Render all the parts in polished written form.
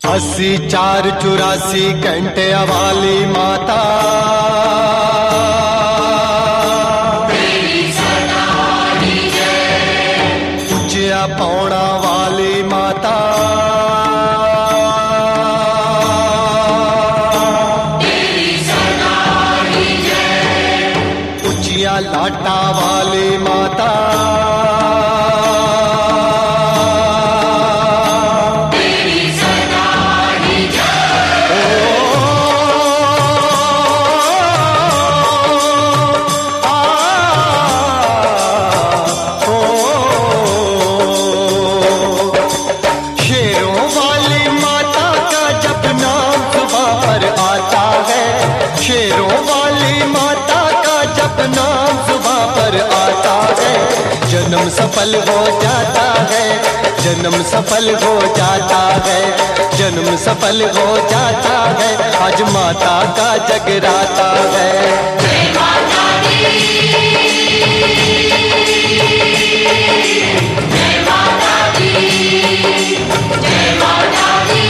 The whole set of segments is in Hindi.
84 घंटे वाली माता ऊंचा पौड़ा वाली माता ऊंचिया लाटा वाली माता शेरों वाली माता का जब नाम जुबां पर आता है जन्म सफल हो जाता है, जन्म सफल हो जाता है, जन्म सफल हो जाता है। आज माता का जगराता है। जय माता दी, जय माता दी, जय माता दी,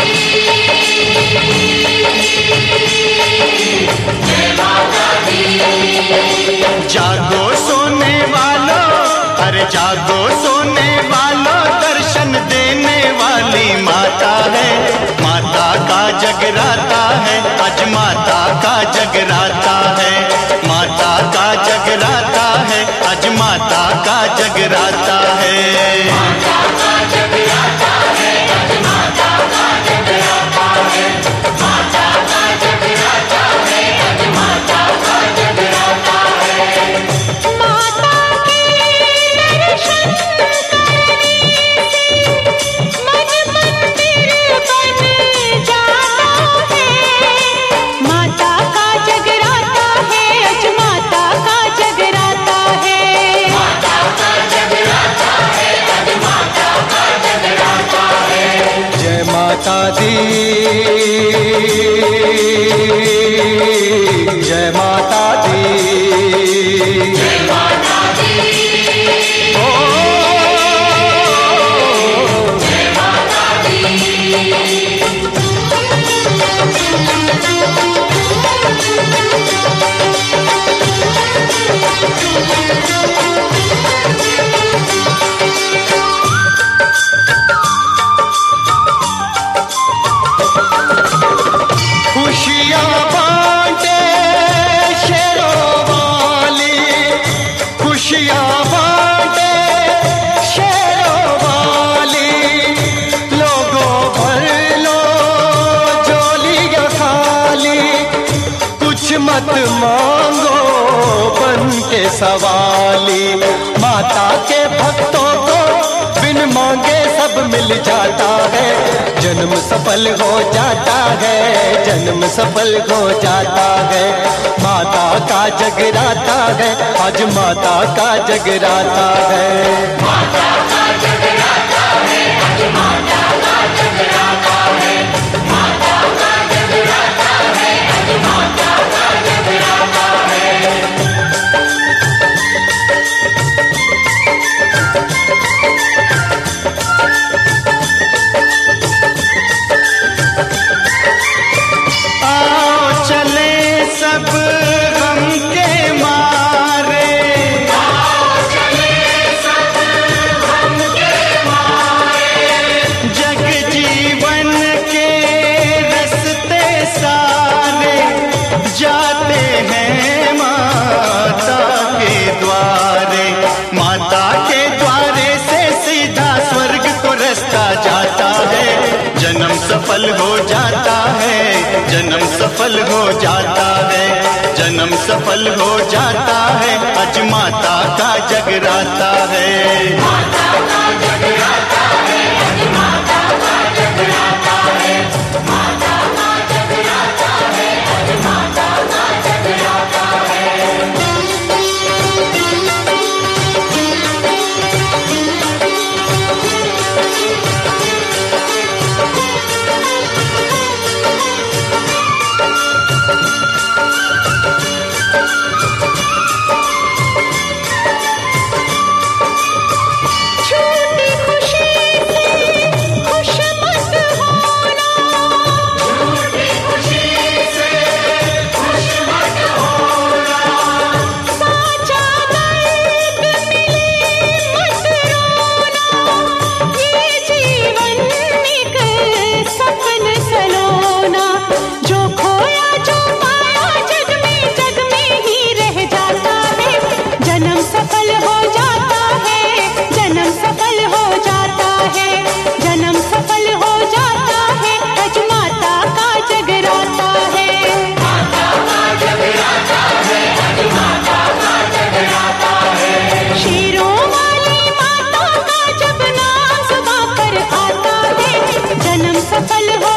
जय माता दी। जागो सोने वालों, अरे जागो सोने वालों, दर्शन देने वाली माता है। माता का जगराता है, आज माता का जगराता है, माता का जगराता है, आज माता का जगराता है। माता का जगराता है, आज माता का जगराता है, माता का जगराता है, आज माता का जगराता है। माता के दर्शन करने से मन मंदिर बन जाता है। माता का जगराता है, आज माता का जगराता है, माता का जगराता है, आज माता का जगराता है। जय माता दी, जय माता दी, जय माता दी, ओ जय माता दी। खुशियाँ बांटे शेरों वाली, खुशियाँ बांटे शेरों वाली, लोगों भर लो झोलियाँ खाली, कुछ मत मांगो बन के सवाली। माता के भक्तों को बिन मांगे सब मिल जाता है, जन्म सफल हो जाता है, जन्म सफल हो जाता है। माता का जगराता है, आज माता का जगराता है, माता का जगराता है, आज माता का जगराता है, माता का जगराता है, आज माता का जगराता है। आओ चले सब गम के मारे, आओ चले सब हम के मारे, जग जीवन के रस्ते सारे जाते हैं माता के द्वारे। माता के द्वारे से सीधा स्वर्ग को रास्ता जाता है, जन्म सफल हो जाता है, जन्म सफल हो जाता है, जन्म सफल हो जाता है। आज माता का जगराता है, माता का जगराता है, आज माता का जगराता है, माता का जगराता है, आज माता का जगराता है। छूटी खुशी सफल हो